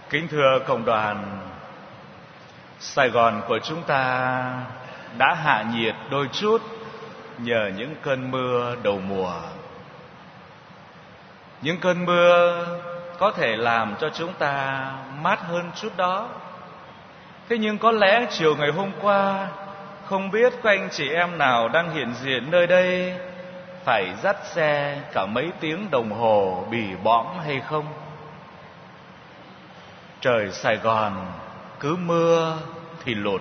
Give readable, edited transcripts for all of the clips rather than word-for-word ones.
Kính thưa cộng đoàn, Sài Gòn của chúng ta đã hạ nhiệt đôi chút nhờ những cơn mưa đầu mùa. Những cơn mưa có thể làm cho chúng ta mát hơn chút đó. Thế nhưng có lẽ chiều ngày hôm qua, không biết có anh chị em nào đang hiện diện nơi đây phải dắt xe cả mấy tiếng đồng hồ bì bõm hay không? Trời Sài Gòn cứ mưa thì lụt.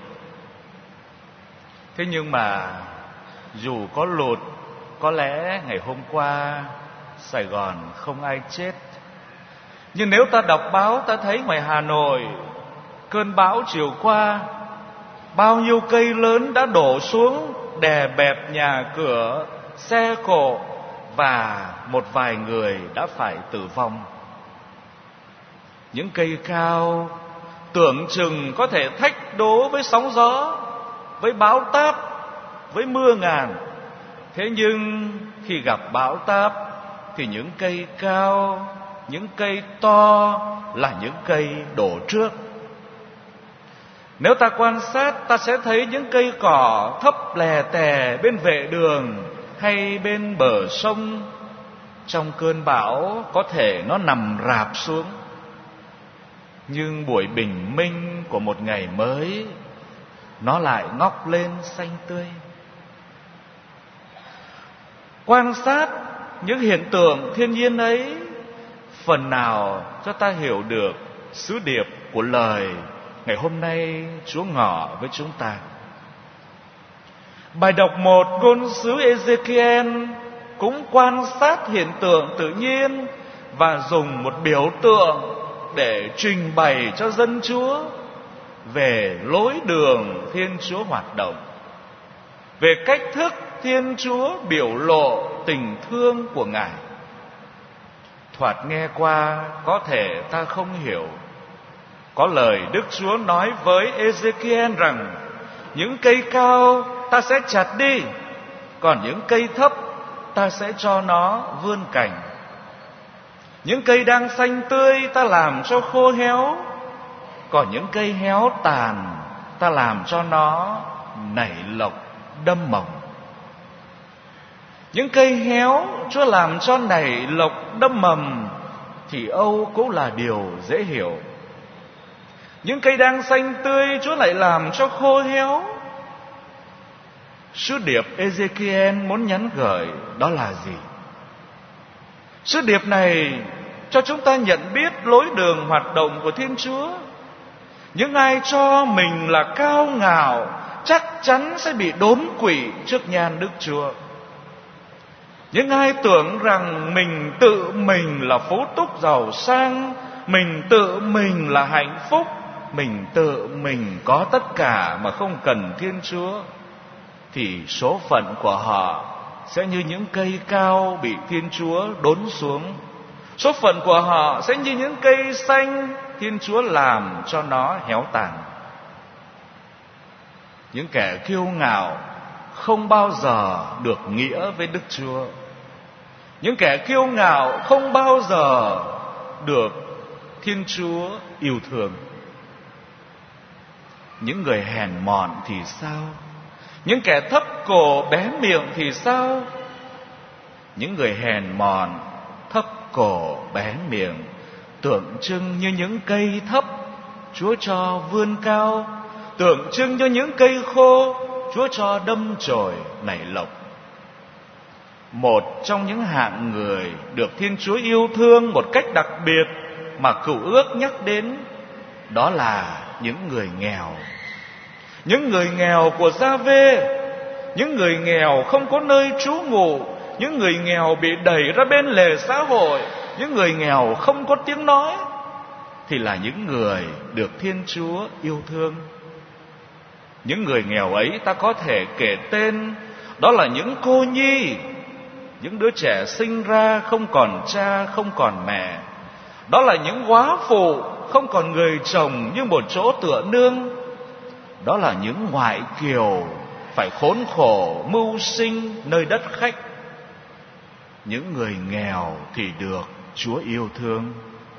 Thế nhưng mà dù có lụt, có lẽ ngày hôm qua Sài Gòn không ai chết. Nhưng nếu ta đọc báo, ta thấy ngoài Hà Nội cơn bão chiều qua, bao nhiêu cây lớn đã đổ xuống đè bẹp nhà cửa, xe cộ, và một vài người đã phải tử vong. Những cây cao tưởng chừng có thể thách đố với sóng gió, với bão táp, với mưa ngàn. Thế nhưng khi gặp bão táp thì những cây cao, những cây to là những cây đổ trước. Nếu ta quan sát, ta sẽ thấy những cây cỏ thấp lè tè bên vệ đường hay bên bờ sông. Trong cơn bão có thể nó nằm rạp xuống. Nhưng buổi bình minh của một ngày mới, nó lại ngóc lên xanh tươi. Quan sát những hiện tượng thiên nhiên ấy, phần nào cho ta hiểu được sứ điệp của lời ngày hôm nay Chúa ngỏ với chúng ta. Bài đọc 1 ngôn sứ Ê-giê-ki-en cũng quan sát hiện tượng tự nhiên và dùng một biểu tượng để trình bày cho dân Chúa về lối đường Thiên Chúa hoạt động, về cách thức Thiên Chúa biểu lộ tình thương của Ngài. Thoạt nghe qua có thể ta không hiểu. Có lời Đức Chúa nói với Ê-giê-ki-en rằng những cây cao ta sẽ chặt đi, còn những cây thấp ta sẽ cho nó vươn cành. Những cây đang xanh tươi ta làm cho khô héo, còn những cây héo tàn ta làm cho nó nảy lộc đâm mầm. Những cây héo Chúa làm cho nảy lộc đâm mầm thì âu cũng là điều dễ hiểu. Những cây đang xanh tươi Chúa lại làm cho khô héo. Sứ điệp Ê-giê-ki-en muốn nhắn gửi đó là gì? Sứ điệp này cho chúng ta nhận biết lối đường hoạt động của Thiên Chúa. Những ai cho mình là cao ngạo chắc chắn sẽ bị đốn quỵ trước nhan Đức Chúa. Những ai tưởng rằng mình tự mình là phú túc giàu sang, mình tự mình là hạnh phúc, mình tự mình có tất cả mà không cần Thiên Chúa, thì số phận của họ sẽ như những cây cao bị Thiên Chúa đốn xuống. Số phận của họ sẽ như những cây xanh Thiên Chúa làm cho nó héo tàn. Những kẻ kiêu ngạo không bao giờ được nghĩa với Đức Chúa. Những kẻ kiêu ngạo không bao giờ được Thiên Chúa yêu thương. Những người hèn mọn thì sao? Những kẻ thấp cổ bé miệng thì sao? Những người hèn mọn, thấp cổ bé miệng tượng trưng như những cây thấp Chúa cho vươn cao, tượng trưng như những cây khô Chúa cho đâm chồi nảy lộc. Một trong những hạng người được Thiên Chúa yêu thương một cách đặc biệt mà Cựu Ước nhắc đến, đó là những người nghèo. Những người nghèo của Gia-vê, những người nghèo không có nơi trú ngụ, những người nghèo bị đẩy ra bên lề xã hội, những người nghèo không có tiếng nói, thì là những người được Thiên Chúa yêu thương. Những người nghèo ấy ta có thể kể tên, đó là những cô nhi, những đứa trẻ sinh ra không còn cha, không còn mẹ. Đó là những góa phụ không còn người chồng như một chỗ tựa nương. Đó là những ngoại kiều phải khốn khổ mưu sinh nơi đất khách. Những người nghèo thì được Chúa yêu thương.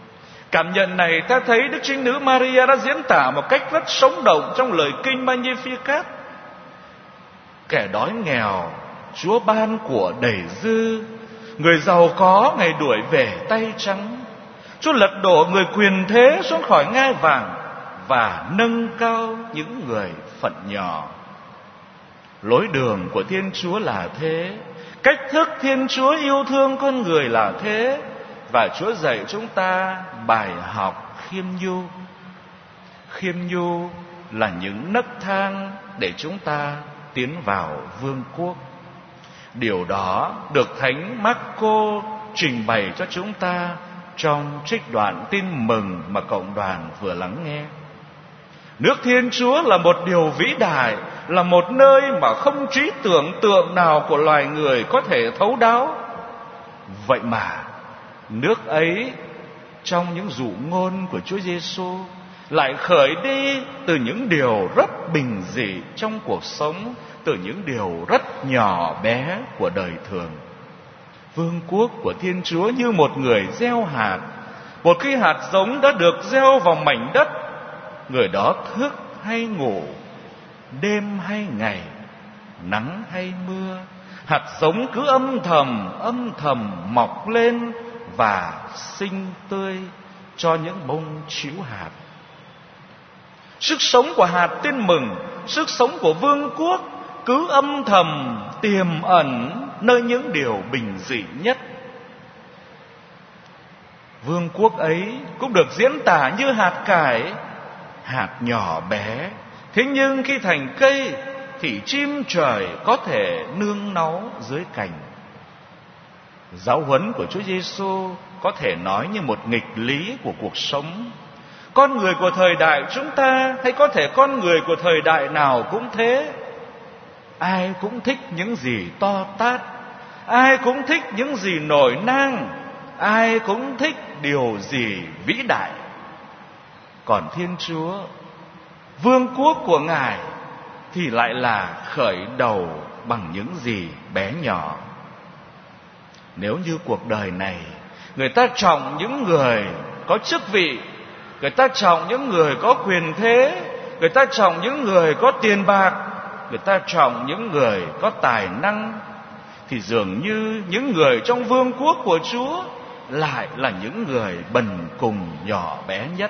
Cảm nhận này ta thấy Đức Trinh Nữ Maria đã diễn tả một cách rất sống động trong lời kinh Magnificat. Kẻ đói nghèo Chúa ban của đầy dư, người giàu có Ngài đuổi về tay trắng. Chúa lật đổ người quyền thế xuống khỏi ngai vàng và nâng cao những người phận nhỏ. Lối đường của Thiên Chúa là thế, cách thức Thiên Chúa yêu thương con người là thế, và Chúa dạy chúng ta bài học khiêm nhu. Khiêm nhu là những nấc thang để chúng ta tiến vào vương quốc. Điều đó được Thánh Marco trình bày cho chúng ta trong trích đoạn tin mừng mà cộng đoàn vừa lắng nghe. Nước Thiên Chúa là một điều vĩ đại, là một nơi mà không trí tưởng tượng nào của loài người có thể thấu đáo. Vậy mà nước ấy trong những dụ ngôn của Chúa Giêsu lại khởi đi từ những điều rất bình dị trong cuộc sống, từ những điều rất nhỏ bé của đời thường. Vương quốc của Thiên Chúa như một người gieo hạt. Một khi hạt giống đã được gieo vào mảnh đất, người đó thức hay ngủ, đêm hay ngày, nắng hay mưa, hạt giống cứ âm thầm mọc lên và xinh tươi cho những bông trĩu hạt. Sức sống của hạt tin mừng, sức sống của vương quốc cứ âm thầm tiềm ẩn nơi những điều bình dị nhất. Vương quốc ấy cũng được diễn tả như hạt cải, hạt nhỏ bé, thế nhưng khi thành cây thì chim trời có thể nương náu dưới cành. Giáo huấn của Chúa Giêsu có thể nói như một nghịch lý của cuộc sống. Con người của thời đại chúng ta, hay có thể con người của thời đại nào cũng thế, ai cũng thích những gì to tát, ai cũng thích những gì nổi nang, ai cũng thích điều gì vĩ đại. Còn Thiên Chúa, vương quốc của Ngài thì lại là khởi đầu bằng những gì bé nhỏ. Nếu như cuộc đời này người ta trọng những người có chức vị, người ta trọng những người có quyền thế, người ta trọng những người có tiền bạc, người ta trọng những người có tài năng, thì dường như những người trong vương quốc của Chúa lại là những người bần cùng nhỏ bé nhất.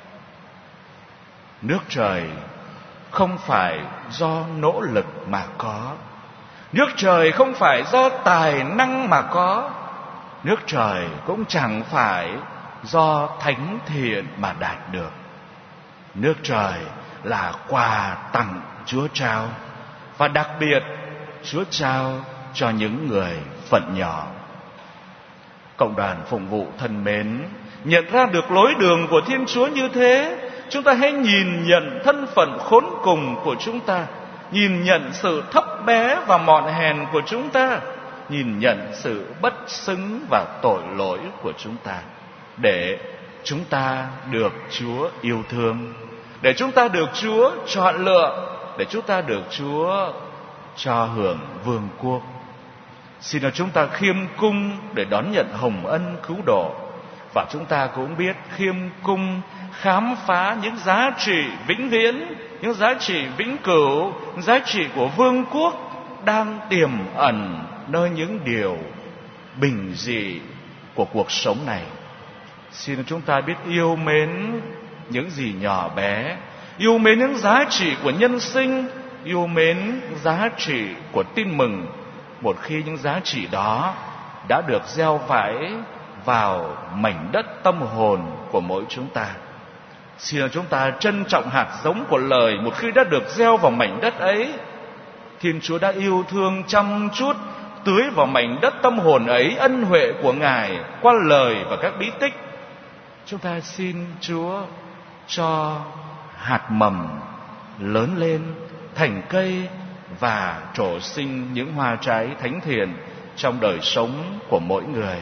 Nước trời không phải do nỗ lực mà có, nước trời không phải do tài năng mà có, nước trời cũng chẳng phải do thánh thiện mà đạt được. Nước trời là quà tặng Chúa trao, và đặc biệt Chúa trao cho những người phận nhỏ. Cộng đoàn phụng vụ thân mến, nhận ra được lối đường của Thiên Chúa như thế, chúng ta hãy nhìn nhận thân phận khốn cùng của chúng ta, nhìn nhận sự thấp bé và mọn hèn của chúng ta, nhìn nhận sự bất xứng và tội lỗi của chúng ta, để chúng ta được Chúa yêu thương, để chúng ta được Chúa chọn lựa, để chúng ta được Chúa cho hưởng vương quốc. Xin chúng ta khiêm cung để đón nhận hồng ân cứu độ, và chúng ta cũng biết khiêm cung khám phá những giá trị vĩnh viễn, những giá trị vĩnh cửu, những giá trị của vương quốc đang tiềm ẩn nơi những điều bình dị của cuộc sống này. Xin chúng ta biết yêu mến những gì nhỏ bé, yêu mến những giá trị của nhân sinh, yêu mến giá trị của tin mừng, một khi những giá trị đó đã được gieo phải vào mảnh đất tâm hồn của mỗi chúng ta. Xin chúng ta trân trọng hạt giống của lời một khi đã được gieo vào mảnh đất ấy. Thiên Chúa đã yêu thương chăm chút tưới vào mảnh đất tâm hồn ấy ân huệ của Ngài qua lời và các bí tích. Chúng ta xin Chúa cho hạt mầm lớn lên thành cây và trổ sinh những hoa trái thánh thiện trong đời sống của mỗi người,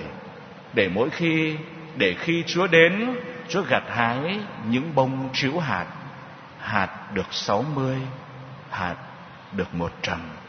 để khi Chúa đến, Chúa gặt hái những bông trĩu hạt, hạt được 60, hạt được 100.